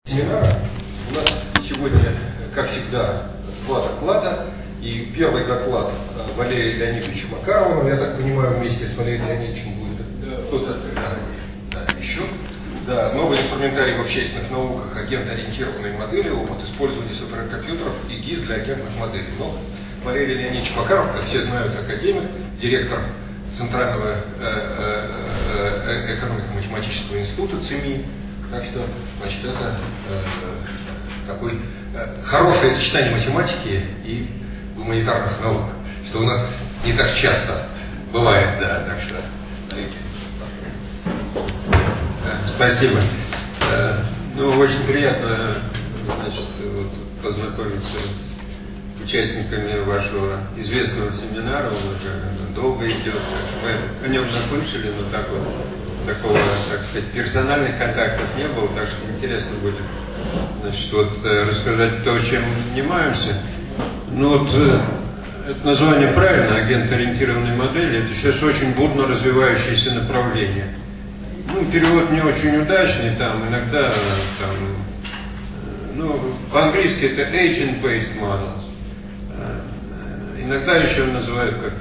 Семинара. У нас сегодня, как всегда, два доклада. И первый доклад Валерия Леонидовича Макарова, я так понимаю, вместе с Валерием Леонидовичем будет кто-то еще. Да, новый инструментарий в общественных науках, агент-ориентированные модели, опыт использования суперкомпьютеров и ГИС для агентных моделей. Но Валерий Леонидович Макаров, как все знают, академик, директор Центрального экономико-математического института ЦИМИ. Так что, значит, это такое хорошее сочетание математики и гуманитарных наук, что у нас не так часто бывает, да, так что. Спасибо. Ну, очень приятно, значит, вот, познакомиться с участниками вашего известного семинара. Он уже долго идет. Мы о нем наслышали, но так вот такого, так сказать, персональных контактов не было, так что интересно будет, значит, вот рассказать то, чем занимаемся. Ну вот это название правильно, агент-ориентированной модели, это сейчас очень бурно развивающееся направление. Ну, перевод не очень удачный, там иногда там, ну, по-английски это agent-based models. Иногда еще называют как-то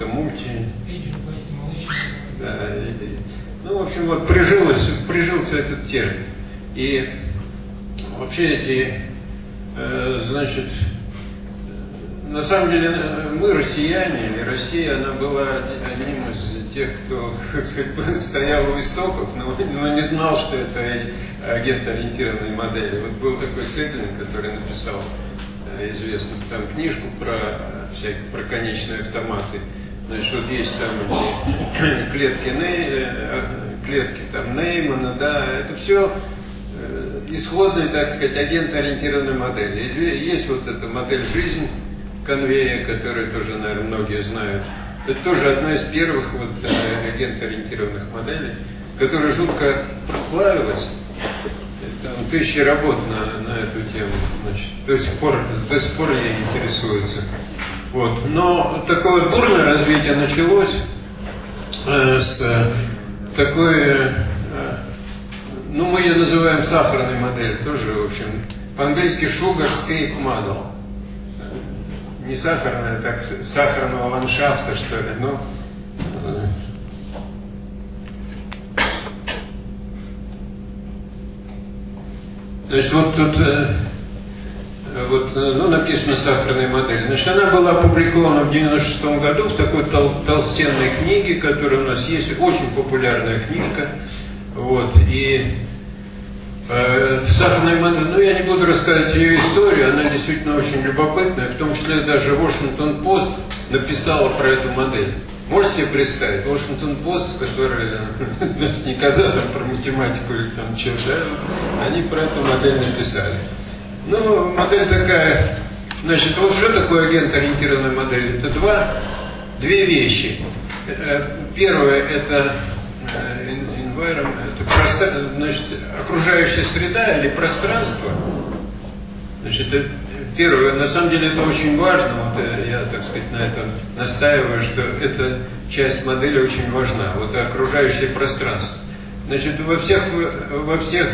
да, ну, в общем, вот прижился этот термин. И вообще эти, значит, на самом деле мы, россияне, или Россия, она была одним из тех, кто, как сказать, стоял у истоков, но не знал, что это агент-ориентированные модели. Вот был такой Цетлин, который написал известную там книжку про конечные автоматы. Значит, вот есть там эти клетки там Неймана, да, это все исходные, так сказать, агент-ориентированные модели. Есть вот эта модель жизни Конвея, которую тоже, наверное, многие знают. Это тоже одна из первых вот агент-ориентированных моделей, которая жутко прославилась. Там тысячи работ на эту тему, значит, до сих пор ей интересуются. Вот. Но такое бурное развитие началось с такой, ну мы ее называем сахарной моделью, тоже, в общем, по-английски sugar scape model. Не сахарная, так сахарного ландшафта, что ли, но значит, вот тут ну, написано сахарная модель. Значит, она была опубликована в 1996 году в такой толстенной книге, которая у нас есть, очень популярная книжка. Вот, и сахарная модель, ну, я не буду рассказывать ее историю, она действительно очень любопытная, в том числе даже Washington Post написала про эту модель. Можете себе представить, Washington Post, который, значит, никогда там про математику или там что-то, они про эту модель написали. Ну, модель такая, значит, вот что такое агент-ориентированная модель? Это две вещи. Первое – это environment, это значит, окружающая среда или пространство. Значит, это первое, на самом деле это очень важно, вот я, так сказать, на этом настаиваю, что эта часть модели очень важна, вот окружающее пространство. Значит, во всех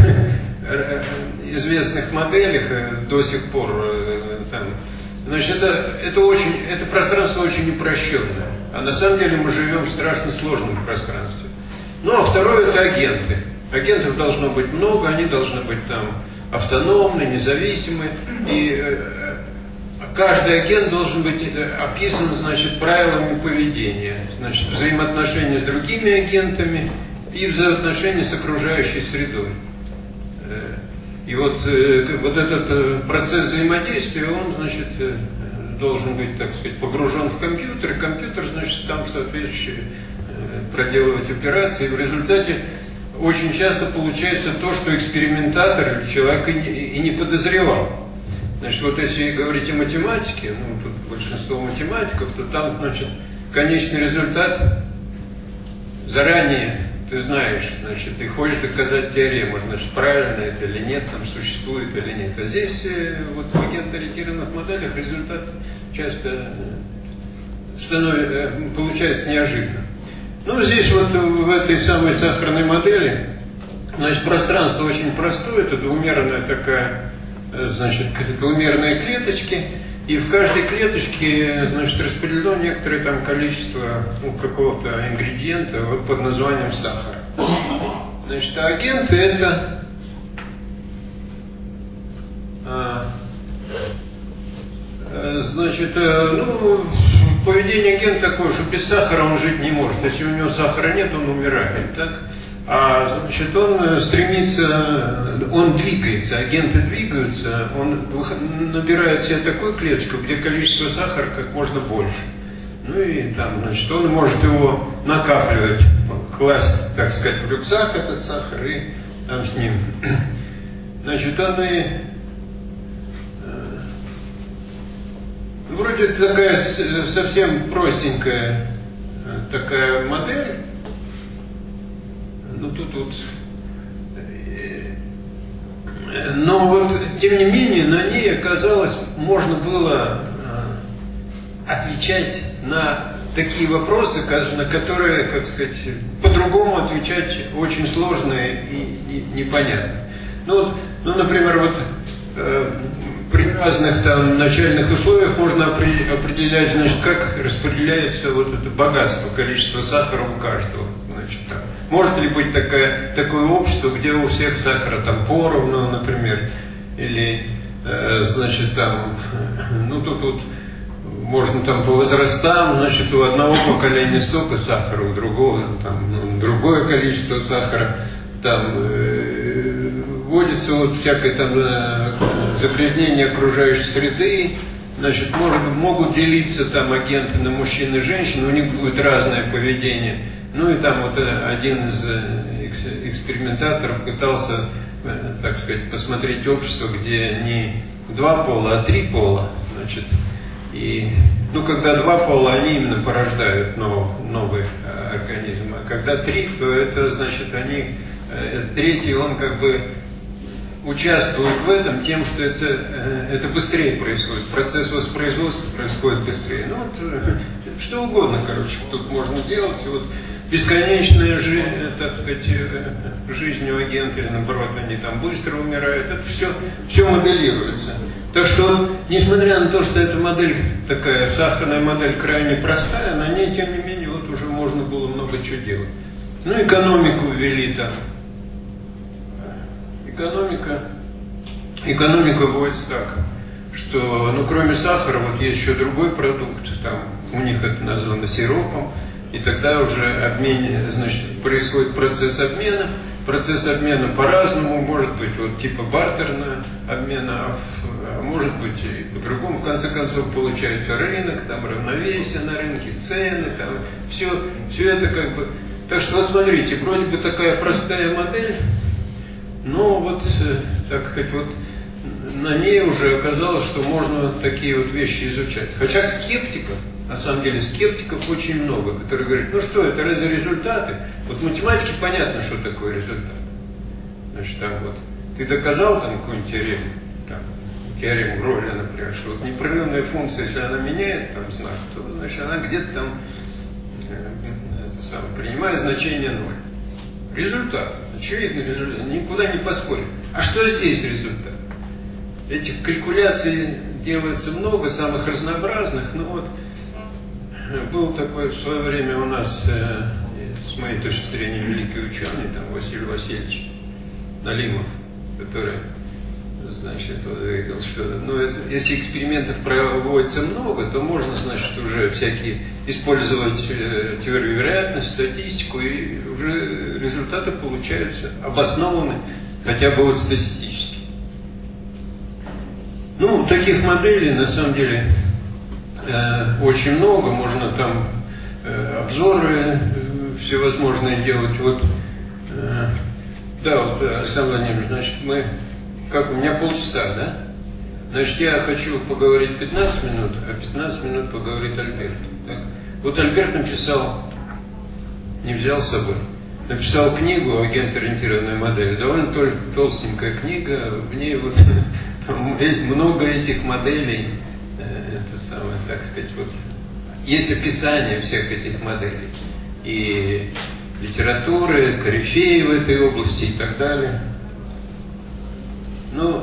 известных моделях до сих пор там, значит, это пространство очень упрощенное, а на самом деле мы живем в страшно сложном пространстве. Ну, а второе – это агенты. Агентов должно быть много, они должны быть там автономны, независимы, и каждый агент должен быть описан, значит, правилами поведения, значит, взаимоотношения с другими агентами и взаимоотношения с окружающей средой. И вот этот процесс взаимодействия, он, значит, должен быть, так сказать, погружен в компьютер, и компьютер, значит, там соответствующие проделывать операции, и в результате очень часто получается то, что экспериментатор или человек и не подозревал. Значит, вот если говорить о математике, ну, тут большинство математиков, то там, значит, конечный результат заранее ты знаешь, значит, ты хочешь доказать теорему, значит, правильно это или нет, там существует или нет. А здесь вот в агент-ориентированных моделях результат часто получается неожиданно. Ну, здесь вот в этой самой сахарной модели Значит, пространство очень простое, это двумерная такая, значит, двумерные клеточки, и в каждой клеточке, значит, распределено некоторое там количество какого-то ингредиента вот под названием сахар. Значит, а агенты это значит, поведение агента такое, что без сахара он жить не может. Если у него сахара нет, он умирает, так? А значит, он стремится, он двигается, агенты двигаются, он набирает себе такую клеточку, где количество сахара как можно больше. Ну и там, значит, он может его накапливать, класть, так сказать, в рюкзак этот сахар и там с ним. Значит, он и вроде такая совсем простенькая такая модель. Ну тут вот, но вот тем не менее на ней оказалось можно было отвечать на такие вопросы, на которые, как сказать, по-другому отвечать очень сложно и непонятно. Ну, например, вот при разных там начальных условиях можно определять, значит, как распределяется вот это богатство, количество сахара у каждого. Значит, там. Может ли быть такое общество, где у всех сахара там поровну, например, или, значит, там, ну, тут можно там по возрастам, значит, у одного поколения столько сахара, у другого там другое количество сахара, там вводится вот всякое там загрязнение окружающей среды, значит, могут делиться там агенты на мужчин и женщин, у них будет разное поведение. Ну и там вот один из экспериментаторов пытался, так сказать, посмотреть общество, где не два пола, а три пола, значит, и, ну, когда два пола, они именно порождают новый организм, а когда три, то это, значит, третий, он как бы участвует в этом тем, что это быстрее происходит, процесс воспроизводства происходит быстрее. Ну, вот, что угодно, короче, тут можно делать, и вот бесконечная жизнь, так сказать, жизнь у агента, или наоборот, они там быстро умирают, это все моделируется. Так что, несмотря на то, что эта модель, такая сахарная модель крайне простая, на ней, тем не менее, вот уже можно было много чего делать. Ну, экономику ввели там. Экономика вводится так, что, ну, кроме сахара, вот есть еще другой продукт, там, у них это названо сиропом, и тогда уже значит, происходит процесс обмена. Процесс обмена по-разному, может быть, вот типа бартерного обмена, а может быть и по-другому. В конце концов получается рынок, там равновесие на рынке, цены, там все это как бы. Так что вот смотрите, вроде бы такая простая модель, но вот, так сказать, вот на ней уже оказалось, что можно такие вот вещи изучать. Хотя скептиков, на самом деле скептиков очень много, которые говорят, ну что, это разве результаты? Вот в математике понятно, что такое результат. Значит, там вот, ты доказал там какую-нибудь теорему Гроля, например, что вот непрерывная функция, если она меняет там знак, то, значит, она где-то там принимает значение 0. Результат, очевидный результат, никуда не поспорить. А что здесь результат? Этих калькуляций делается много, самых разнообразных, но вот был такой в свое время у нас, с моей точки зрения, великий ученый, там, Василий Васильевич Налимов, который, значит, говорил, что, ну, если экспериментов проводится много, то можно, значит, уже всякие использовать теорию вероятности, статистику, и уже результаты получаются обоснованы хотя бы вот статистически. Ну, таких моделей, на самом деле, очень много, можно там обзоры всевозможные делать. Вот, да, вот, Александр Владимирович, значит, у меня полчаса, да? Значит, я хочу поговорить 15 минут, а 15 минут поговорит Альберт. Так? Вот Альберт не взял с собой, написал книгу «Агент-ориентированная модель». Довольно толстенькая книга, в ней вот много этих моделей, это самое, так сказать, вот, есть описание всех этих моделей. И литературы, корифеи в этой области и так далее. Ну,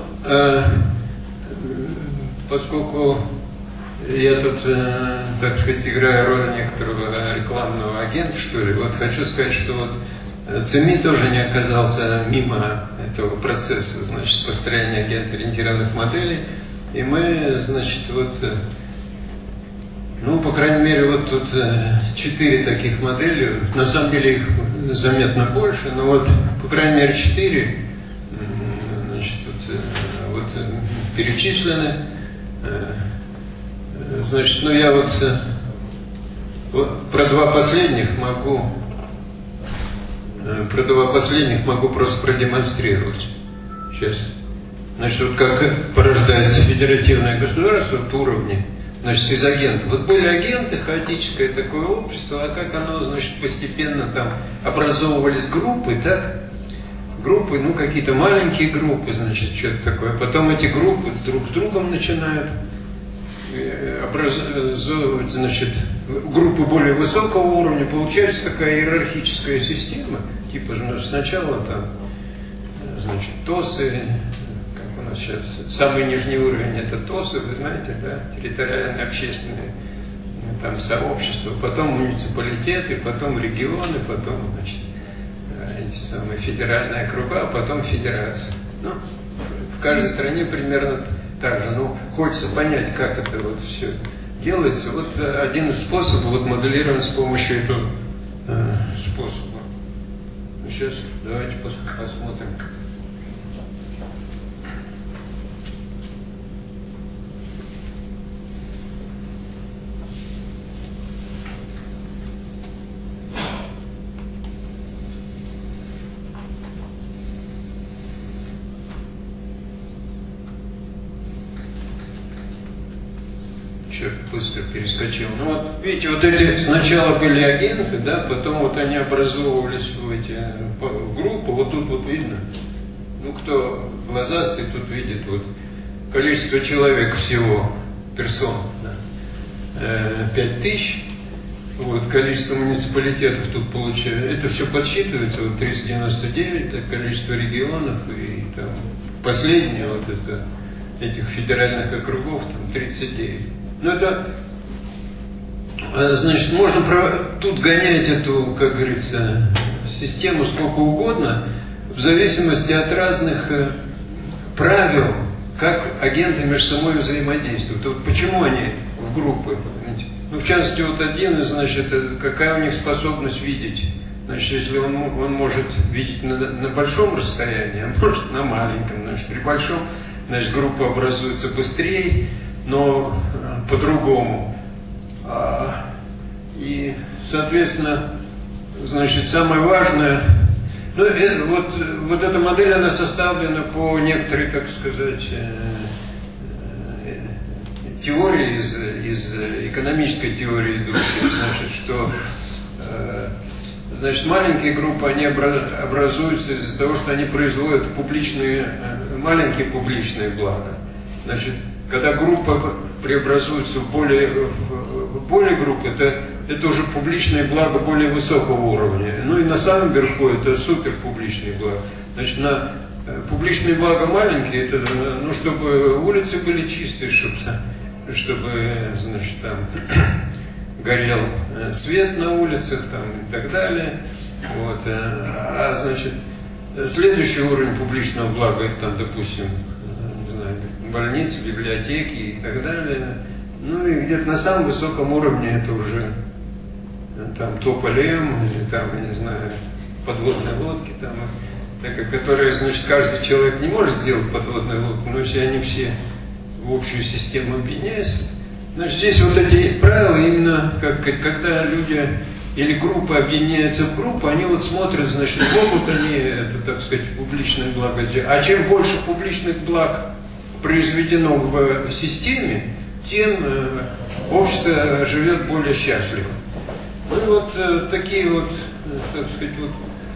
поскольку я тут, так сказать, играю роль некоторого рекламного агента, что ли, вот хочу сказать, что вот ЦМИ тоже не оказался мимо этого процесса, значит, построения агент-ориентированных моделей. И мы, значит, вот, ну, по крайней мере, вот тут 4 таких модели, на самом деле их заметно больше, но вот, по крайней мере, 4, значит, вот перечислены. Значит, ну, я вот про два последних могу просто продемонстрировать. Сейчас. Значит, вот как порождается федеративное государство в уровне, значит, из агентов. Вот были агенты, хаотическое такое общество, а как оно, значит, постепенно там образовывались группы, так? Группы, ну, какие-то маленькие группы, значит, что-то такое. Потом эти группы друг с другом начинают образовывать, значит, группы более высокого уровня. Получается такая иерархическая система. Типа, сначала там, значит, ТОСы, как у нас сейчас, самый нижний уровень это ТОСы, вы знаете, да, территориальные общественные там сообщества, потом муниципалитеты, потом регионы, потом, значит, эти самые федеральные округа, а потом федерация. Ну, в каждой стране примерно так же. Ну, хочется понять, как это вот все делается. Вот один из способов вот моделирован с помощью этого способа. Ну, сейчас давайте посмотрим. Быстро перескочил. Ну вот, видите, вот эти сначала были агенты, да, потом вот они образовывались в группы, вот тут вот видно, ну кто глазастый, тут видит вот количество человек всего, персон, да, 5000, вот количество муниципалитетов тут получается, это все подсчитывается, вот 399, это количество регионов, и там последнее вот это, этих федеральных округов, там 39. Ну, это, значит, можно тут гонять эту, как говорится, систему сколько угодно, в зависимости от разных правил, как агенты между собой взаимодействуют. Вот почему они в группы? Ну, в частности, вот один из, значит, какая у них способность видеть. Значит, если он может видеть на большом расстоянии, а может на маленьком, значит, при большом, значит, группа образуется быстрее, но по-другому. И, соответственно, значит, самое важное, ну, вот эта модель, она составлена по некоторой, как сказать, теории, из экономической теории идущей, значит, что значит, маленькие группы, они образуются из-за того, что они производят маленькие публичные блага. Значит, когда группа преобразуется в более группы, это уже публичное благо более высокого уровня. Ну и на самом верху это супер публичные блага. Значит, на публичные блага маленькие, это, ну, чтобы улицы были чистые, чтобы значит, там горел свет на улицах там, и так далее. Вот. А значит, следующий уровень публичного блага, это там, допустим, больницы, библиотеки и так далее. Ну и где-то на самом высоком уровне это уже там тополем, или там, я не знаю, подводные лодки, там, которые, значит, каждый человек не может сделать подводную лодку, но если они все в общую систему объединяются, значит, здесь вот эти правила именно, когда люди или группы объединяются в группу, они вот смотрят, значит, могут они это, так сказать, публичное благо сделать. А чем больше публичных благ произведено в системе, тем общество живет более счастливо. Ну и вот такие вот, так сказать, вот.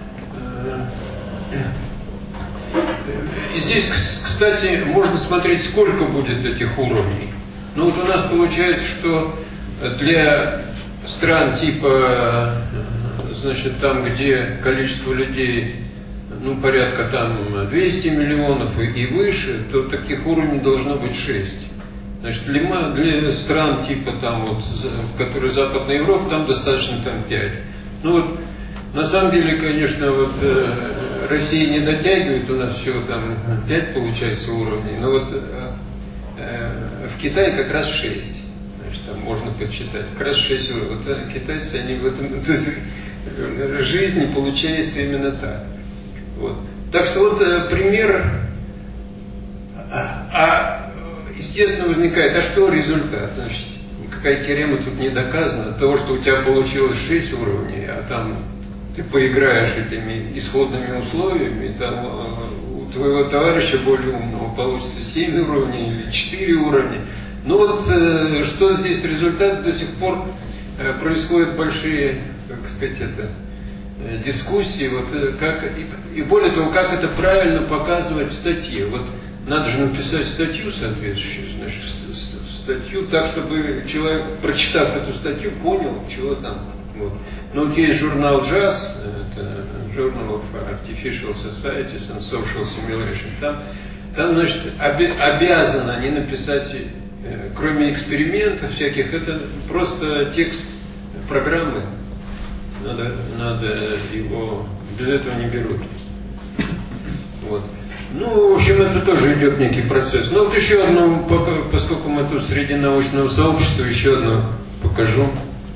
И здесь, кстати, можно смотреть, сколько будет этих уровней. Ну вот у нас получается, что для стран типа значит, там, где количество людей, ну, порядка там 200 миллионов и выше, то таких уровней должно быть 6. Значит, для стран типа там вот, которые Западная Европа, там достаточно там 5. Ну вот, на самом деле, конечно, вот Россия не дотягивает, у нас всего там 5 получается уровней, но вот в Китае как раз 6. Значит, там можно подсчитать, как раз 6 уровней. Вот китайцы, они в этом, то есть, жизни получается именно так. Вот. Так что вот пример, естественно, возникает, а что результат? Значит, никакая теорема тут не доказана. От того, что у тебя получилось 6 уровней, а там ты поиграешь этими исходными условиями, там у твоего товарища более умного получится 7 уровней или 4 уровня. Ну вот, что здесь результат, до сих пор происходят большие, как сказать, дискуссии, вот как, и более того, как это правильно показывать в статье. Вот надо же написать статью соответствующую, значит, статью так, чтобы человек, прочитав эту статью, понял, чего там. Вот. Ну вот есть журнал JAS, это Journal of Artificial Societies and Social Simulation, там значит, обязаны они написать, кроме экспериментов всяких, это просто текст программы. Надо его, без этого не берут. Вот. Ну, в общем, это тоже идет некий процесс. Ну, вот еще одну, поскольку мы тут среди научного сообщества, еще одну покажу.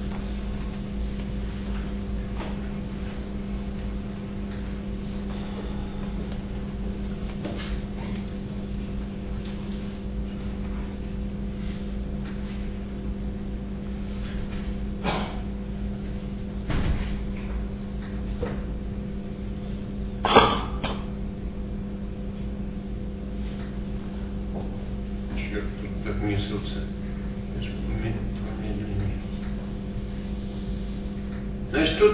Значит, тут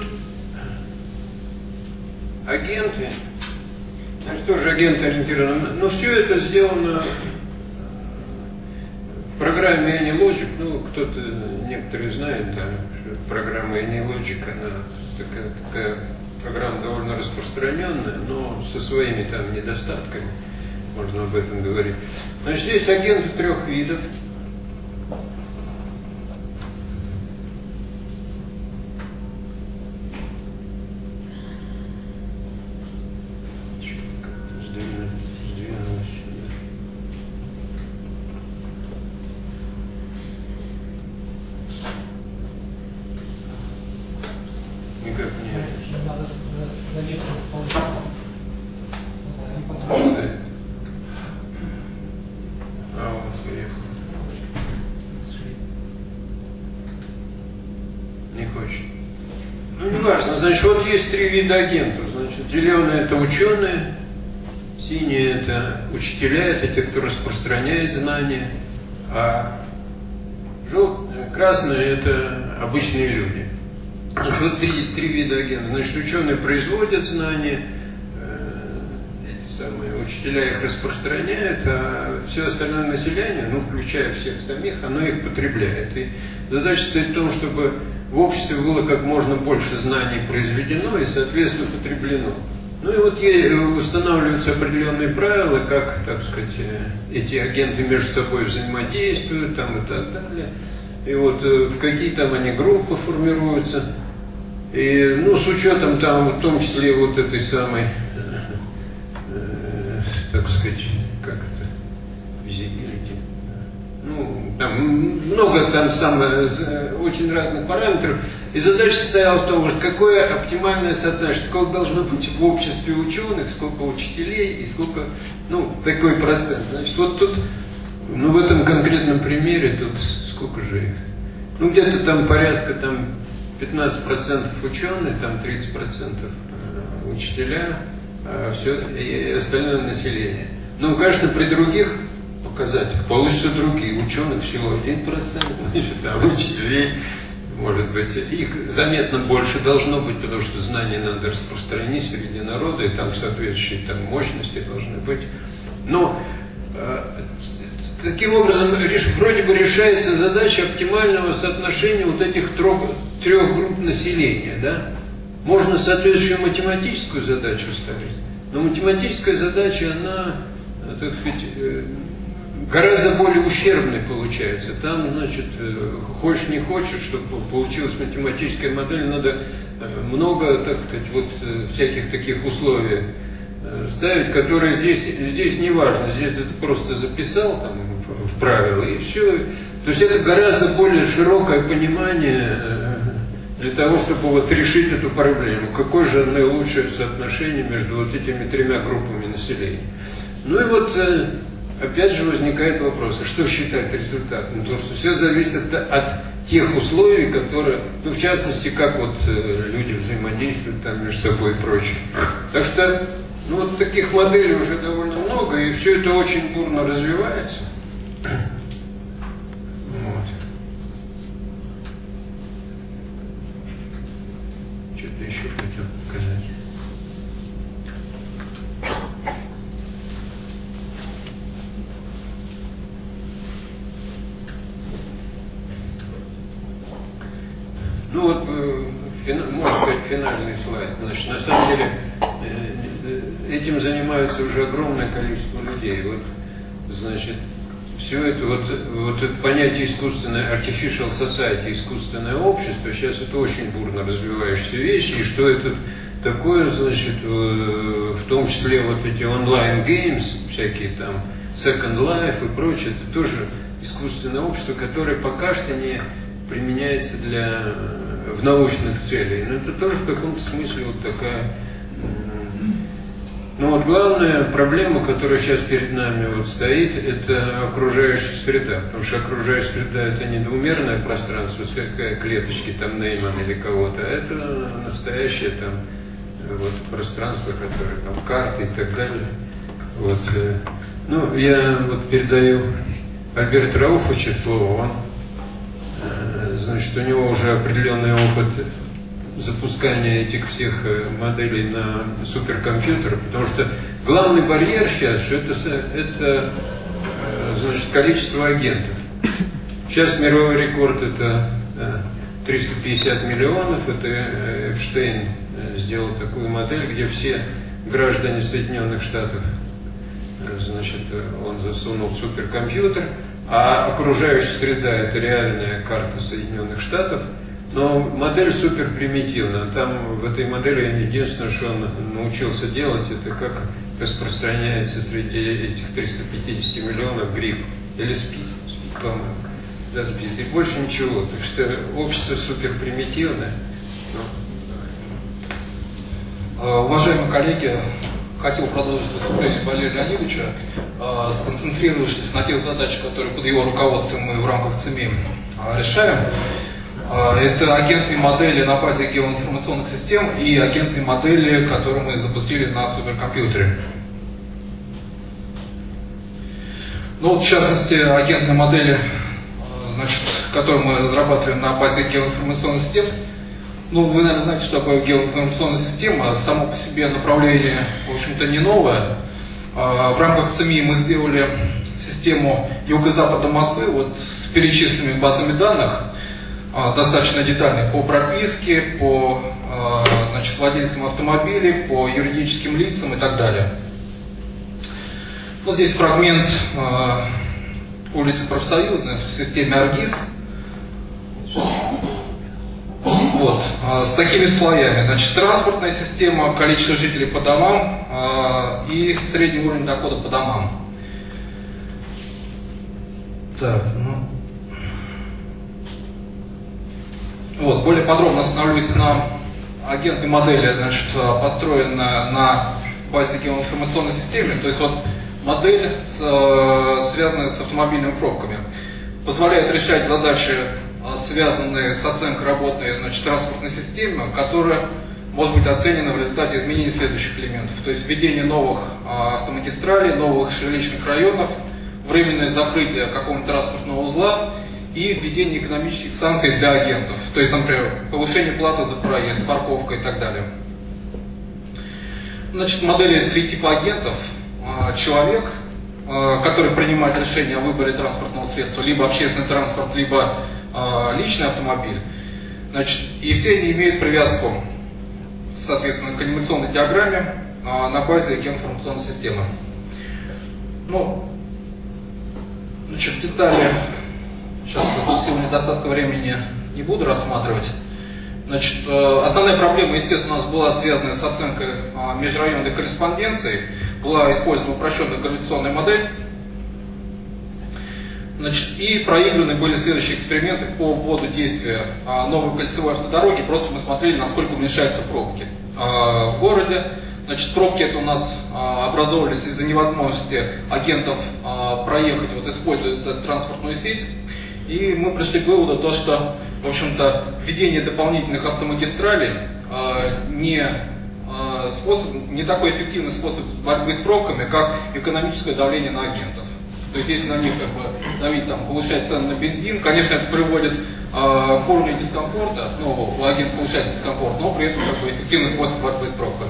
агенты, значит, тоже агенты ориентированы, но все это сделано в программе AnyLogic. Ну, кто-то, некоторые знают, да, что программа AnyLogic, она такая программа довольно распространенная, но со своими там недостатками, можно об этом говорить. Значит, здесь агенты 3 видов. Значит, вот есть 3 вида агентов. Значит, зеленые — это ученые, синие — это учителя, это те, кто распространяет знания, а красные — это обычные люди. Значит, вот 3 вида агентов. Значит, ученые производят знания, эти самые учителя их распространяют, а все остальное население, ну, включая всех самих, оно их потребляет. И задача стоит в том, чтобы в обществе было как можно больше знаний произведено и, соответственно, потреблено. Ну и вот устанавливаются определенные правила, как, так сказать, эти агенты между собой взаимодействуют там, и так далее. И вот в какие там они группы формируются. И, ну, с учетом там, в том числе, вот этой самой, так сказать, как это, visibility. Ну, там много там очень разных параметров. И задача стояла в том, что какое оптимальное соотношение, сколько должно быть в обществе ученых, сколько учителей и сколько, ну, такой процент. Значит, вот тут, ну, в этом конкретном примере, тут сколько же их? Ну, где-то там порядка там 15% ученых, там 30% учителя, а все, и остальное население. Ну, конечно, при других показателях получится другие. Ученых всего 1%, значит, а учителей, может быть, их заметно больше должно быть, потому что знания надо распространить среди народа, и там соответствующие там мощности должны быть. Но таким образом вроде бы решается задача оптимального соотношения вот этих 3 групп населения, да? Можно соответствующую математическую задачу ставить, но математическая задача, она, так сказать, гораздо более ущербной получается. Там, значит, хочешь не хочешь, чтобы получилась математическая модель, надо много, так сказать, вот всяких таких условий ставить, которые здесь не важно. Здесь ты просто записал там в правила и все. То есть это гораздо более широкое понимание для того, чтобы вот решить эту проблему. Какое же наилучшее соотношение между вот этими тремя группами населения. Ну и вот опять же возникает вопрос, а что считать результатом? Потому что все зависит от тех условий, которые, ну в частности, как вот люди взаимодействуют там между собой и прочее. Так что, ну вот таких моделей уже довольно много, и все это очень бурно развивается. Вот. Что-то еще хотел показать. Ну вот, можно сказать, финальный слайд. Значит, на самом деле, этим занимается уже огромное количество людей. Вот, значит, все это, вот это понятие искусственное, artificial society, искусственное общество, сейчас это очень бурно развивающиеся вещи, и что это такое, значит, в том числе вот эти онлайн-геймс, всякие там Second Life и прочее, это тоже искусственное общество, которое пока что не применяется в научных целях. Но это тоже в каком-то смысле вот такая... Но вот главная проблема, которая сейчас перед нами вот стоит, это окружающая среда. Потому что окружающая среда — это не двумерное пространство, всякая клеточки там Нейман или кого-то, а это настоящее там вот пространство, которое там карты и так далее. Вот. Ну, я вот передаю Альберту Рауфовичу слово. Он, значит, у него уже определенный опыт запускания этих всех моделей на суперкомпьютер, потому что главный барьер сейчас, что это значит, количество агентов. Сейчас мировой рекорд это 350 миллионов, это Эпштейн сделал такую модель, где все граждане Соединенных Штатов, значит, он засунул в суперкомпьютер, а окружающая среда это реальная карта Соединенных Штатов. Но модель супер примитивна. Там в этой модели единственное, что он научился делать, это как распространяется среди этих 350 миллионов грипп или СПИД, по-моему. Да, СПИД. И больше ничего. Так что общество супер примитивное. Уважаемые коллеги, хотел продолжить выступление Валерия Леонидовича, сконцентрировавшись на тех задачах, которые под его руководством мы в рамках ЦМИ решаем. Это агентные модели на базе геоинформационных систем и агентные модели, которые мы запустили на суперкомпьютере. Ну вот, в частности, агентные модели, значит, которые мы разрабатываем на базе геоинформационных систем. Ну, вы, наверное, знаете, что такое геоинформационная система. Само по себе направление, в общем-то, не новое. В рамках ЦМИ мы сделали систему юго-запада Москвы вот, с перечисленными базами данных, достаточно детальный по прописке, по значит, владельцам автомобилей, по юридическим лицам и так далее. Вот здесь фрагмент улицы Профсоюзной в системе АРГИС. Вот, с такими слоями. Значит, транспортная система, количество жителей по домам и средний уровень дохода по домам. Так, ну... Вот, более подробно остановлюсь на агентной модели, значит, построенной на базе геоинформационной системы. То есть вот модель, связанная с автомобильными пробками, позволяет решать задачи, связанные с оценкой работы, значит, транспортной системы, которая может быть оценена в результате изменения следующих элементов. То есть введение новых автомагистралей, новых жилищных районов, временное закрытие какого-нибудь транспортного узла и введение экономических санкций для агентов. То есть, например, повышение платы за проезд, парковка и так далее. Значит, в модели три типа агентов. Человек, который принимает решение о выборе транспортного средства, либо общественный транспорт, либо личный автомобиль. Значит, и все они имеют привязку соответственно, к анимационной диаграмме на базе геоинформационной системы. Ну, значит, детали сейчас в силу недостатка времени не буду рассматривать. Значит, основная проблема, естественно, у нас была связана с оценкой межрайонной корреспонденции. Была использована упрощенная корреляционная модель. Значит, и проиграны были следующие эксперименты по вводу действия новой кольцевой автодороги. Просто мы смотрели, насколько уменьшаются пробки в городе. Значит, пробки это у нас образовывались из-за невозможности агентов проехать, вот, используя эту транспортную сеть. И мы пришли к выводу, то, что, в общем-то, введение дополнительных автомагистралей не такой эффективный способ борьбы с пробками, как экономическое давление на агентов. То есть, если на них давить, повышать цены на бензин, конечно, это приводит к уровню дискомфорта, у агента повышает дискомфорт, но при этом эффективный способ борьбы с пробками.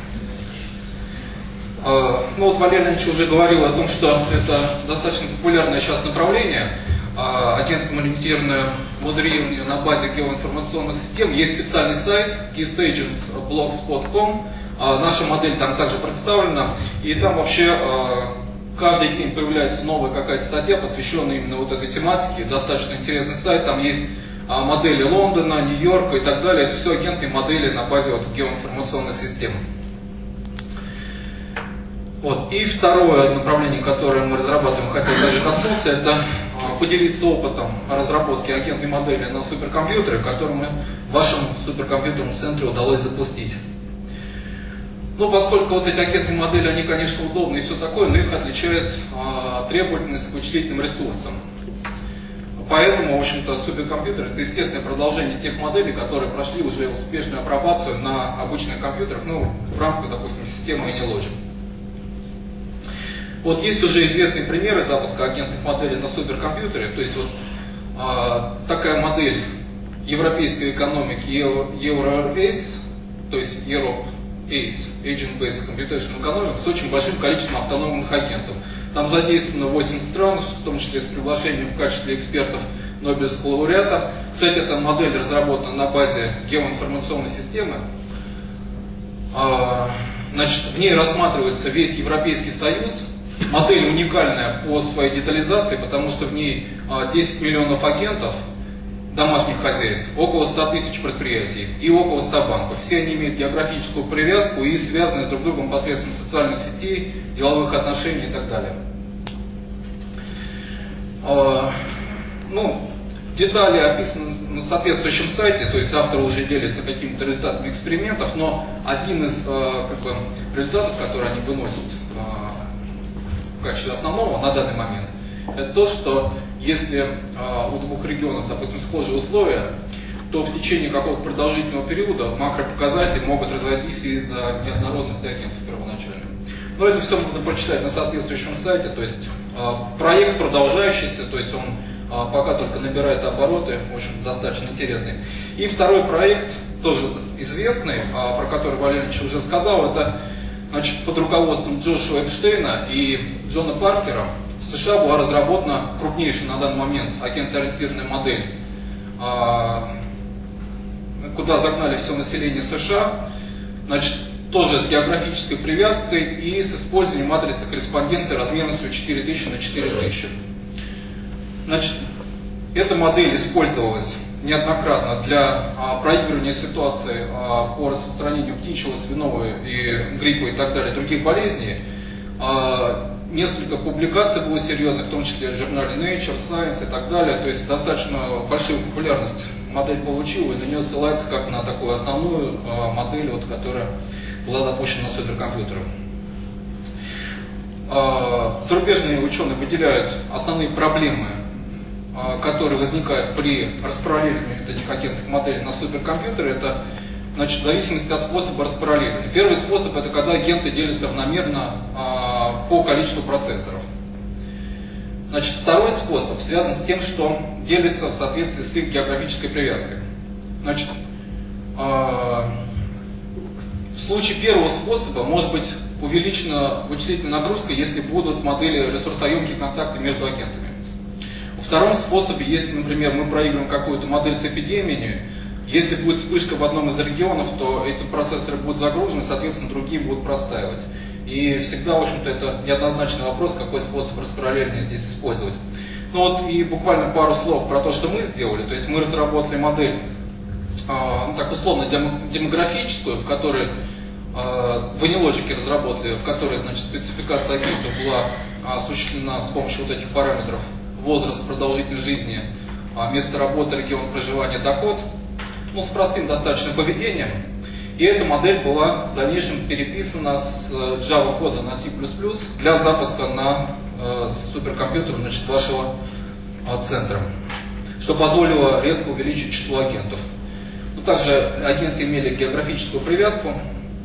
Вот Валерий Ильич уже говорил о том, что это достаточно популярное сейчас направление, агентно-ориентированное моделирование на базе геоинформационных систем. Есть специальный сайт keystations.blogspot.com, наша модель там также представлена, и там вообще каждый день появляется новая какая-то статья, посвященная именно вот этой тематике. Достаточно интересный сайт, там есть модели Лондона, Нью-Йорка и так далее. Это все агентные модели на базе геоинформационных систем. Вот. И второе направление, которое мы разрабатываем, хотя даже коснулся, это поделиться опытом разработки агентной модели на суперкомпьютере, которую мы в вашем суперкомпьютерном центре удалось запустить. Ну, поскольку вот эти агентные модели, они, конечно, удобны и все такое, но их отличает требовательность к вычислительным ресурсам. Поэтому, в общем-то, суперкомпьютер — это естественное продолжение тех моделей, которые прошли уже успешную апробацию на обычных компьютерах, в рамках, допустим, системы AnyLogic. Вот есть уже известные примеры запуска агентных моделей на суперкомпьютере. То есть вот такая модель европейской экономики EuroAce, то есть Europe ACE, Agent Based Computational Economics, с очень большим количеством автономных агентов. Там задействовано 8 стран, в том числе с приглашением в качестве экспертов Нобелевского лауреата. Кстати, эта модель разработана на базе геоинформационной системы. Значит, в ней рассматривается весь Европейский Союз. Модель уникальная по своей детализации, потому что в ней 10 миллионов агентов домашних хозяйств, около 100 тысяч предприятий и около 100 банков. Все они имеют географическую привязку и связаны друг с другом посредством социальных сетей, деловых отношений и так далее. Детали описаны на соответствующем сайте, то есть авторы уже делятся какими-то результатами экспериментов, но один из результатов, которые они выносят в качестве основного на данный момент, это то, что если у двух регионов, допустим, схожие условия, то в течение какого-то продолжительного периода макропоказатели могут разойтись из-за неоднородности агентов первоначально. Но это все можно прочитать на соответствующем сайте, то есть проект продолжающийся, то есть он пока только набирает обороты, в общем, достаточно интересный. И второй проект, тоже известный, про который Валерий Ильич уже сказал, это, значит, под руководством Джошуа Эпштейна и Джона Паркера в США была разработана крупнейшая на данный момент агентоориентированная модель, куда загнали все население США, значит, тоже с географической привязкой и с использованием матрицы корреспонденции размерностью 4000 на 4000. Значит, эта модель использовалась неоднократно для проигрывания ситуации по распространению птичьего, свиного и гриппа и так далее, других болезней. Несколько публикаций было серьезных, в том числе в журнале Nature, Science и так далее. То есть достаточно большую популярность модель получила, и на нее ссылается как на такую основную модель, которая была запущена на суперкомпьютерах. Зарубежные ученые выделяют основные проблемы, которые возникают при распараллеливании этих агентных моделей на суперкомпьютеры. Это, значит, в зависимости от способа распараллеливания. Первый способ — это когда агенты делятся равномерно по количеству процессоров. Значит, второй способ связан с тем, что делится в соответствии с их географической привязкой. Значит, в случае первого способа может быть увеличена вычислительная нагрузка, если будут модели ресурсоемкие контакты между агентами. Во втором способе, если, например, мы проигрываем какую-то модель с эпидемиями, Если будет вспышка в одном из регионов, то эти процессоры будут загружены, соответственно, другие будут простаивать. И всегда, в общем-то, это неоднозначный вопрос, какой способ распараллеливания здесь использовать. Ну вот и буквально пару слов про то, что мы сделали. То есть мы разработали модель, так условно, демографическую, в которой в AnyLogic разработали, в которой, значит, спецификация агента была осуществлена с помощью вот этих параметров: возраст, продолжительность жизни, место работы, регион проживания, доход, ну, с простым достаточно поведением. И эта модель была в дальнейшем переписана с Java кода на C++ для запуска на суперкомпьютер, значит, вашего центра, что позволило резко увеличить число агентов. Ну, также агенты имели географическую привязку.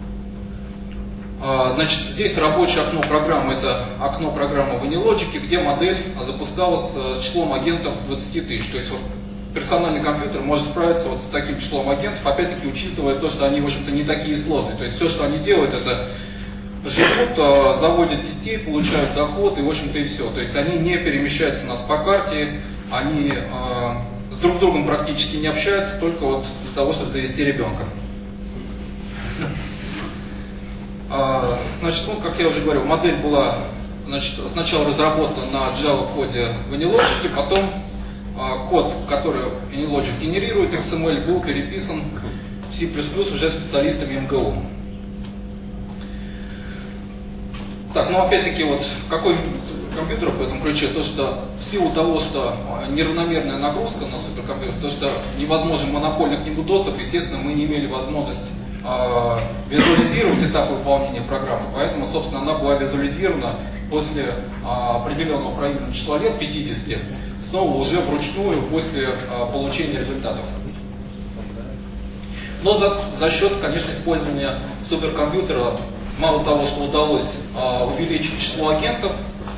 Значит, здесь рабочее окно программы, это окно программы в AnyLogic, где модель запускалась с числом агентов 20 тысяч. То есть вот, персональный компьютер может справиться вот с таким числом агентов, опять-таки учитывая то, что они, в общем-то, не такие сложные. То есть все, что они делают, это живут, заводят детей, получают доход, и, в общем-то, и все. То есть они не перемещаются у нас по карте, они с друг другом практически не общаются, только вот для того, чтобы завести ребенка. Значит, ну, как я уже говорил, модель была, значит, сначала разработана на Java коде в AnyLogic, потом код, который AnyLogic генерирует, XML, был переписан в C++ уже специалистами МГУ. Так, ну опять-таки, вот какой компьютер в этом ключе, то что в силу того, что неравномерная нагрузка на суперкомпьютер, то что невозможен монопольный к нему доступ, естественно, мы не имели возможности визуализировать этап выполнения программы, поэтому, собственно, она была визуализирована после определенного проявленного числа лет, 50, снова уже вручную после получения результатов. Но за счет, конечно, использования суперкомпьютера, мало того, что удалось увеличить число агентов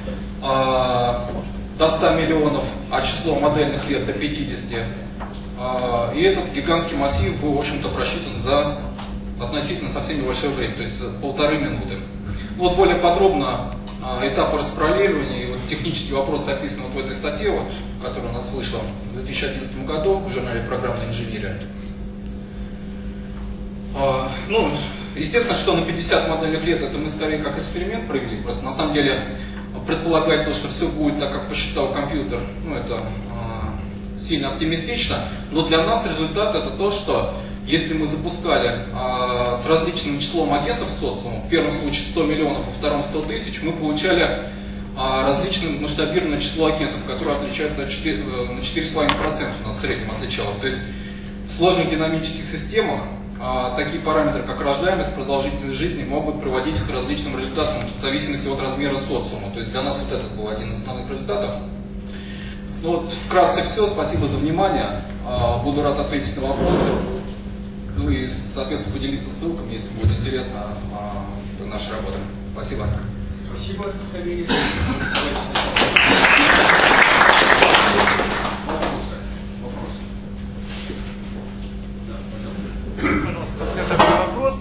до 100 миллионов, а число модельных лет до 50, и этот гигантский массив был, в общем-то, просчитан за относительно совсем небольшое время, то есть 1,5 минуты. Вот более подробно этапы распараллеливания и вот технические вопросы описаны вот в этой статье, вот, которая у нас вышла в 2011 году в журнале «Программная инженерия». Ну, естественно, что на 50 модельных лет это мы скорее как эксперимент провели, просто на самом деле предполагать то, что все будет так, как посчитал компьютер, ну это сильно оптимистично, но для нас результат это то, что если мы запускали с различным числом агентов в социуме, в первом случае 100 миллионов, во втором 100 тысяч, мы получали различным масштабированное число агентов, которое отличается на 4,5% у нас в среднем отличалось. То есть в сложных динамических системах такие параметры, как рождаемость, продолжительность жизни, могут приводить к различным результатам в зависимости от размера социума. То есть для нас вот этот был один из основных результатов. Ну вот вкратце все. Спасибо за внимание. Буду рад ответить на вопросы. Ну и, соответственно, поделиться ссылками, если будет интересно нашей работе. Спасибо. Спасибо, коллеги. Пожалуйста, у меня такой вопрос.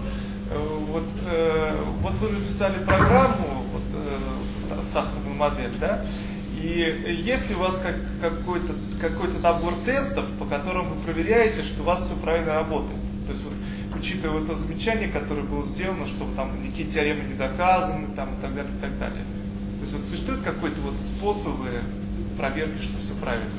Вот вы написали программу, сахарную модель, да? И есть ли у вас какой-то набор тестов, по которым вы проверяете, что у вас все правильно работает? То есть, вот, учитывая это замечание, которое было сделано, что там никакие теоремы не доказаны, там, и так далее, и так далее. То есть, вот, существует какой-то вот способы проверки, что все правильно?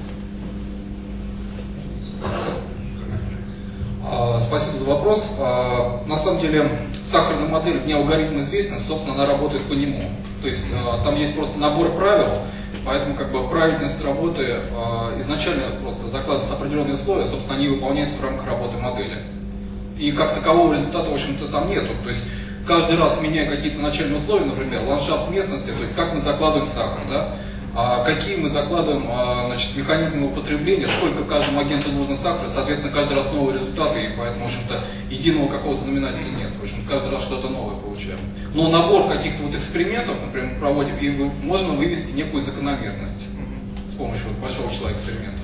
Спасибо за вопрос. На самом деле, сахарная модель, мне алгоритм известен, собственно, она работает по нему. То есть, там есть просто набор правил, поэтому как бы правильность работы изначально просто закладываются определенные условия, собственно, они выполняются в рамках работы модели. И как такового результата, в общем-то, там нету. То есть, каждый раз меняя какие-то начальные условия, например, ландшафт местности, то есть, как мы закладываем сахар, да? Какие мы закладываем значит, механизмы употребления, сколько каждому агенту нужно сахара, соответственно, каждый раз новые результаты, и поэтому, в общем-то, единого какого-то знаменателя нет. В общем, каждый раз что-то новое получаем. Но набор каких-то вот экспериментов, например, мы проводим, и можно вывести некую закономерность с помощью вот большого числа экспериментов.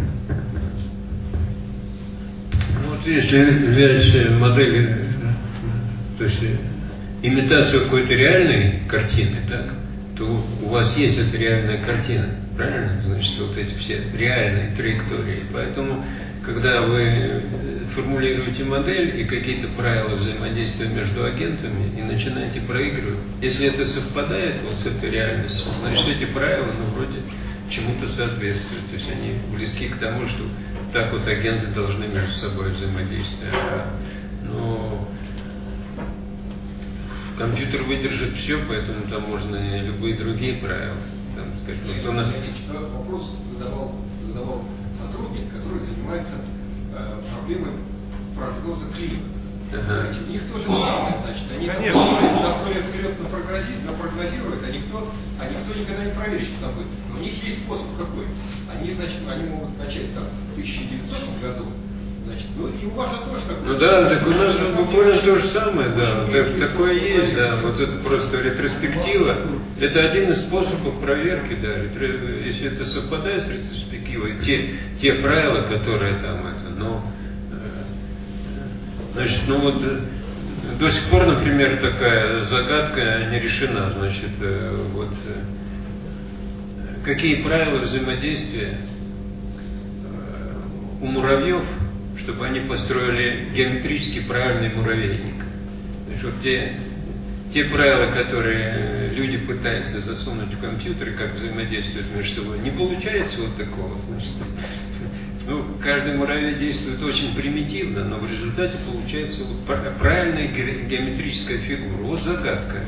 Ну, вот если взять модели, то есть имитацию какой-то реальной картины, так, то у вас есть эта реальная картина, правильно? Значит, вот эти все реальные траектории. Поэтому, когда вы формулируете модель и какие-то правила взаимодействия между агентами и начинаете проигрывать, если это совпадает вот с этой реальностью, значит эти правила, ну, вроде чему-то соответствуют. То есть они близки к тому, что так вот агенты должны между собой взаимодействовать. Но компьютер выдержит все, поэтому там можно и любые другие правила. Там, сказать, вот у нас... Вопрос задавал сотрудник, который занимается проблемой прогноза климата. Значит, у них тоже самое, значит, они настроят вперед напрогнозируют, а никто никогда не проверит, что там будет. Но у них есть способ какой. Они могут начать там в 1900 году. Значит, ну и у вас же тоже такое. Ну да, так у нас буквально то же самое, да. Такое есть, да. Вот это просто ретроспектива. Это один из способов проверки, да. Если это совпадает с ретроспективой, те правила, которые там значит, ну вот до сих пор, например, такая загадка не решена, значит, вот какие правила взаимодействия у муравьев, чтобы они построили геометрически правильный муравейник. Значит, вот те правила, которые люди пытаются засунуть в компьютер, как взаимодействуют между собой, не получается вот такого. Значит, ну, каждый муравей действует очень примитивно, но в результате получается вот правильная геометрическая фигура. Вот загадка.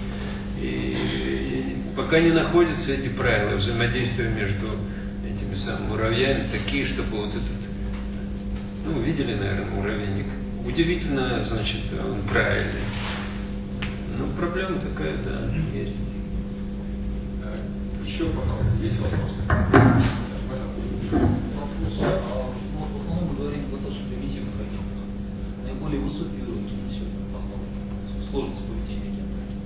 И пока не находятся эти правила взаимодействия между этими самыми муравьями, такие, чтобы вот этот, ну, видели, наверное, муравейник. Удивительно, значит, он правильный. Ну, проблема такая, да, есть. Еще, пожалуйста, есть вопросы? В основном мы говорим достаточно примитивных агентах. Наиболее высокие уровни несет поставок, сложность поведения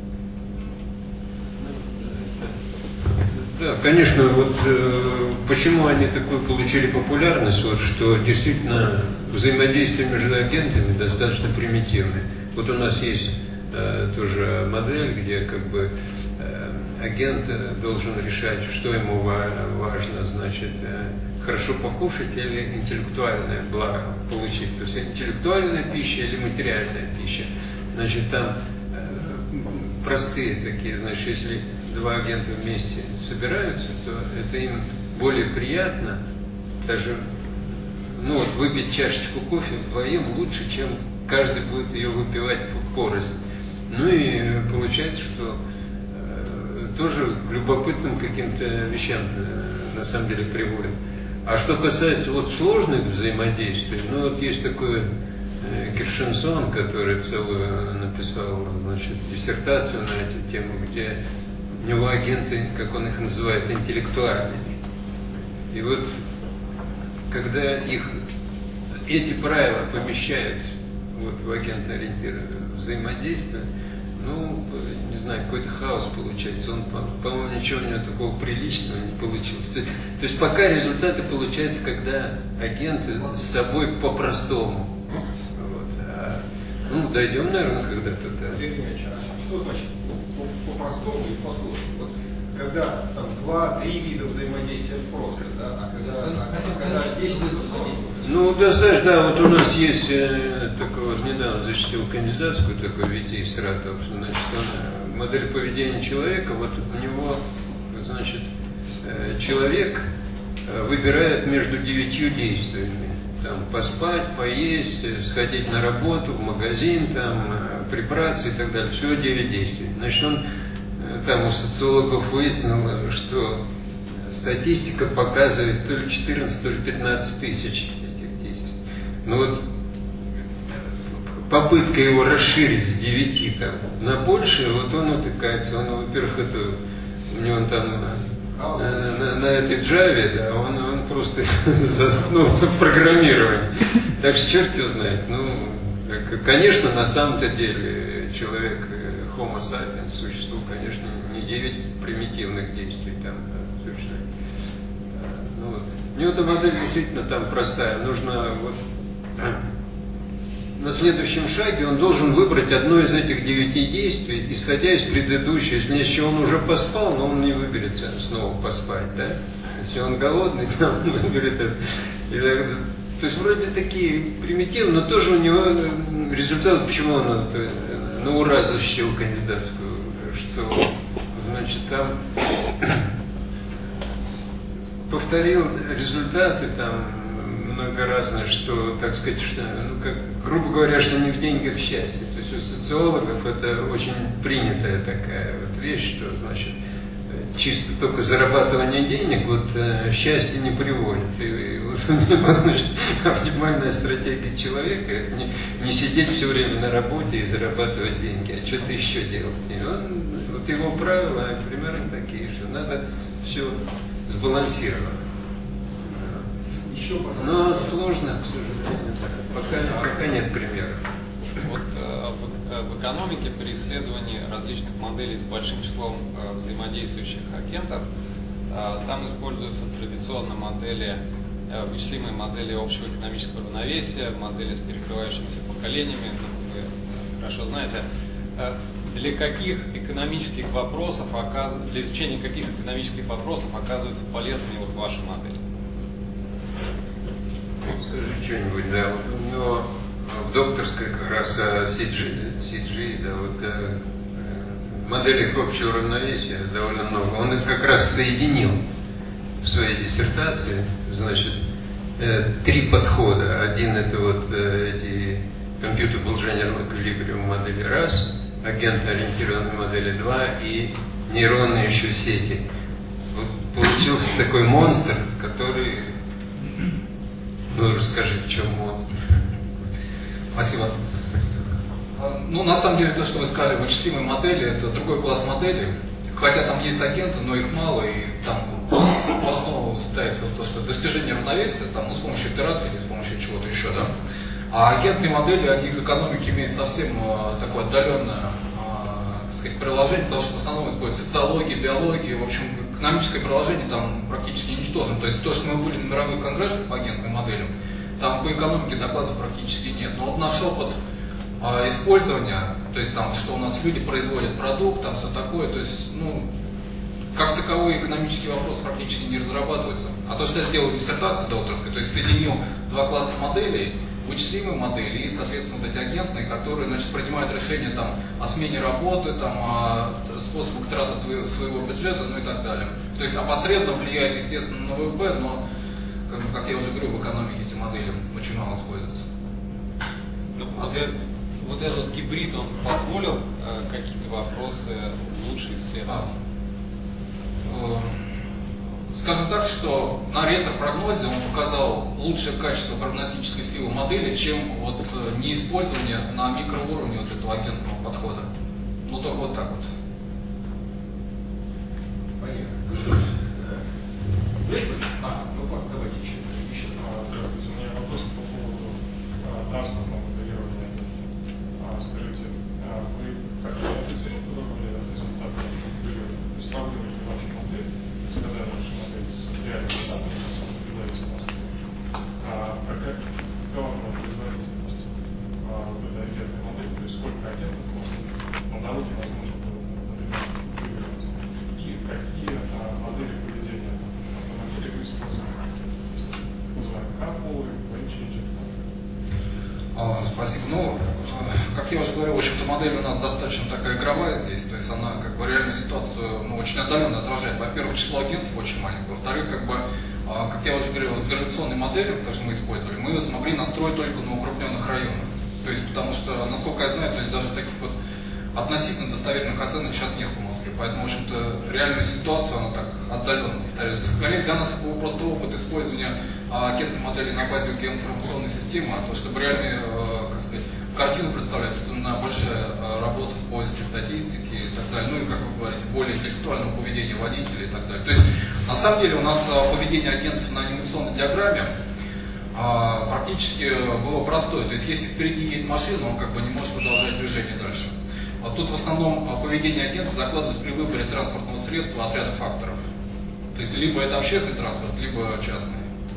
агента. Да, конечно, вот почему они такую получили популярность, вот, что действительно взаимодействие между агентами достаточно примитивное. Вот у нас есть тоже модель, где как бы агент должен решать, что ему важно, значит, хорошо покушать или интеллектуальное благо получить. То есть интеллектуальная пища или материальная пища. Значит, там простые такие, значит, если два агента вместе собираются, то это им более приятно, даже, ну вот, выпить чашечку кофе вдвоем лучше, чем каждый будет ее выпивать порознь. Ну и получается, что тоже к любопытным каким-то вещам на самом деле приводит. А что касается вот сложных взаимодействий, ну вот есть такой Гершенсон, который целую написал, значит, диссертацию на эту тему, где у него агенты, как он их называет, интеллектуальные. И вот когда эти правила помещают вот в агентно-ориентированное взаимодействие, ну, не знаю, какой-то хаос получается. Он, по-моему, ничего у него такого приличного не получилось. То есть пока результаты получаются, когда агенты с собой по-простому. Вот. Ну, дойдем, наверное, когда-то. Да. Что значит по-простому и по-сложному? Вот, когда там 2-3 вида взаимодействия просто, да, а когда 10 видов взаимодействия. Ну, достаточно, да, вот у нас есть такой вот, недавно защитил кандидатскую, такой Витя Истратов, значит, модель поведения человека, вот у него, значит, человек выбирает между 9 действиями. Там поспать, поесть, сходить на работу, в магазин, там, прибраться и так далее. Всего 9 действий. Значит, он там у социологов выяснил, что статистика показывает то ли 14, то ли 15 тысяч этих действий. Но вот попытка его расширить с 9 там, на большее, вот он утыкается. Он, во-первых, у него там на этой Java, да, он просто заткнулся в программировании. Так что черт его знает. Ну, конечно, на самом-то деле человек Homo sapiens существует, конечно, не 9 примитивных действий там совершает. Ну, вот. У него эта модель действительно там простая. Нужно вот на следующем шаге он должен выбрать одно из этих 9 действий, исходя из предыдущего. Если он уже поспал, но он не выберет снова поспать, да? Если он голодный, то он выберет это. То есть вроде такие примитивные, но тоже у него результат, почему он на ура защитил кандидатскую, что, значит, там повторил результаты там многоразные, что, так сказать, что, ну, как, грубо говоря, что не в деньгах счастье. То есть у социологов это очень принятая такая вот вещь, что, значит, чисто только зарабатывание денег вот счастье не приводит. И вот, значит, оптимальная стратегия человека — это не сидеть все время на работе и зарабатывать деньги, а что-то еще делать. И вот его правила примерно такие, что надо все сбалансировано. Но сложно, к сожалению, пока нет примеров. Вот в экономике при исследовании различных моделей с большим числом взаимодействующих агентов там используются традиционно модели, вычислимые модели общего экономического равновесия, модели с перекрывающимися поколениями. Вы хорошо знаете, для изучения каких экономических вопросов оказываются полезными вот ваши модели? Скажи что-нибудь, да, вот у него в докторской как раз CG, да, вот моделях общего равновесия довольно много. Он это как раз соединил в своей диссертации, значит, 3 подхода. Один — это вот эти Computable General Equilibrium модели раз, агентоориентированные модели 2 и нейронные еще сети. Вот получился такой монстр, который... Ну, расскажи, в чем монстр. Спасибо. Ну, на самом деле, то, что вы сказали, вычислимые модели, это другой класс моделей. Хотя там есть агенты, но их мало, и там в основу ставится то, что достижение равновесия, там, ну, с помощью итерации или с помощью чего-то еще, да. А агентные модели, они в экономике имеют совсем такое отдаленное, так сказать, приложение, потому что в основном используется социология, биология, в общем, экономическое приложение там практически ничтожно. То есть то, что мы были на мировых конгрессах по агентным моделям, там по экономике докладов практически нет. Но вот наш опыт использования, то есть там, что у нас люди производят продукт, там все такое, то есть, ну, как таковой экономический вопрос практически не разрабатывается. А то, что я сделал диссертацию докторской, то есть соединил 2 класса моделей, вычислимые модели и, соответственно, вот эти агентные, которые, значит, принимают решения там о смене работы, там, о способах траты своего бюджета, ну и так далее. То есть опосредованно влияет, естественно, на ВВП, но, как я уже говорю, в экономике эти модели очень мало используются. Вот этот гибрид, он позволил какие-то вопросы лучше исследовать? Скажем так, что на ретро-прогнозе он показал лучшее качество прогностической силы модели, чем вот неиспользование на микроуровне вот этого агентного подхода. Ну только вот так вот. Понятно. Давайте еще. Здравствуйте, у меня вопрос по поводу транспортного моделирования. Скажите, вы как-то официально подобрали результаты моделирования? То есть сравнивали вашу модель, сказали вашу модель с реальными данными, которые являются в Москве. Какова была производительность вот этой агентной модели, то есть сколько агентов на дороге возможно было моделировать? И какие модели поведения автомобиля вы использовали? Называем carpooling, lane changing. Спасибо. Ну, как я уже говорил, в общем-то, модель у нас достаточно такая игровая здесь, то есть она как бы реальную ситуацию, ну, очень отдаленно отражает. Во-первых, число агентов очень маленькое, во-вторых, как бы, как я уже говорил, с корреляционной моделью, потому что мы использовали, мы ее смогли настроить только на укрупненных районах. То есть, потому что, насколько я знаю, то есть даже таких вот относительно достоверных оценок сейчас нет в Москве, поэтому, в общем-то, реальную ситуацию она так отдаленно повторяется. Скорее, для нас был просто опыт использования агентной модели на базе геоинформационной системы, а то, чтобы реальные, как сказать, картину представлять, это на большая работа в поиске статистики и так далее, ну и, как вы говорите, более интеллектуального поведения водителей и так далее. То есть, на самом деле, у нас поведение агентов на анимационной диаграмме практически было простое. То есть, если впереди едет машина, он как бы не может продолжать движение дальше. А тут в основном поведение агента закладывается при выборе транспортного средства от ряда факторов. То есть, либо это общественный транспорт, либо частный.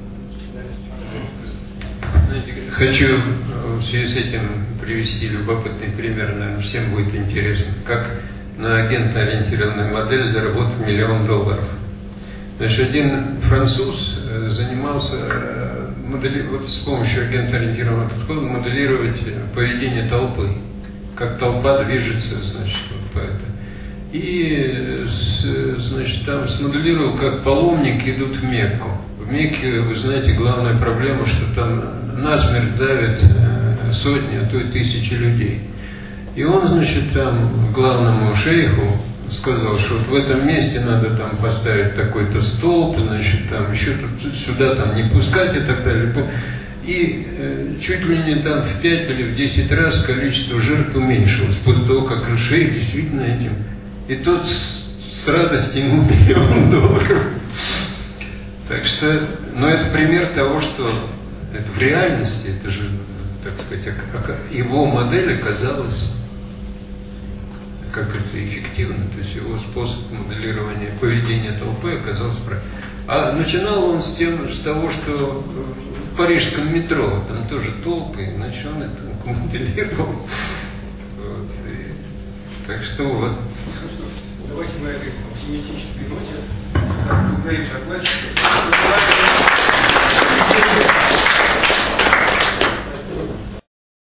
Хочу в связи с этим привести любопытный пример, наверное, всем будет интересно, как на агентно-ориентированную модель заработать $1 миллион. Значит, один француз занимался вот с помощью агентоориентированного подхода моделировать поведение толпы, как толпа движется, значит, вот по это. И, значит, там смоделировал, как паломники идут в Мекку. В Мекке, вы знаете, главная проблема, что там насмерть давят сотни, а то и тысячи людей. И он, значит, там главному шейху сказал, что вот в этом месте надо там поставить такой-то столб, значит, там еще тут, сюда там не пускать и так далее. И чуть ли не там в 5 или в 10 раз количество жертв уменьшилось, после того, как шейх действительно этим. И тот с радостью ему $1 миллион. Так что, ну это пример того, что это в реальности, это же, так сказать, его модель оказалась, как говорится, эффективной, то есть его способ моделирования поведения толпы оказался правильным. А начинал он с того, что в парижском метро, там тоже толпы, значит, он это моделировал. Вот, так что вот. Давайте на этой оптимистической ноте, как говорит Шарлатчик,